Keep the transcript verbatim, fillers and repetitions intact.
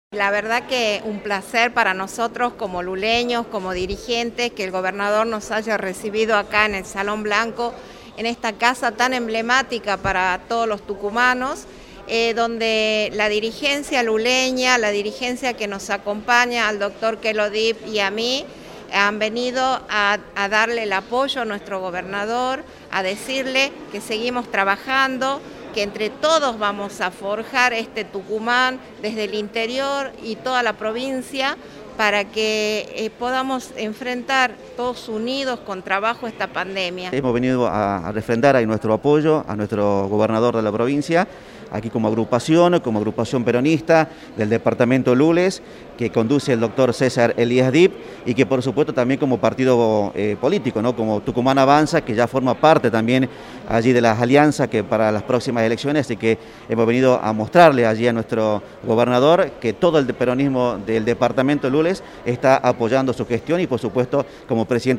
La verdad que un placer para nosotros como luleños, como dirigentes, que el gobernador nos haya recibido acá en el Salón Blanco, en esta casa tan emblemática para todos los tucumanos, eh, donde la dirigencia luleña, la dirigencia que nos acompaña al doctor Kelodip y a mí, han venido a, a darle el apoyo a nuestro gobernador, a decirle que seguimos trabajando, que entre todos vamos a forjar este Tucumán desde el interior y toda la provincia para que eh, podamos enfrentar todos unidos con trabajo esta pandemia. Hemos venido a, a refrendar ahí nuestro apoyo a nuestro gobernador de la provincia, aquí como agrupación, como agrupación peronista del departamento Lules, que conduce el doctor César Elías Dip, y que por supuesto también como partido eh, político, ¿no? Como Tucumán Avanza, que ya forma parte también allí de las alianzas que para las próximas elecciones, así que hemos venido a mostrarle allí a nuestro gobernador que todo el peronismo del departamento Lules está apoyando su gestión y por supuesto como presidente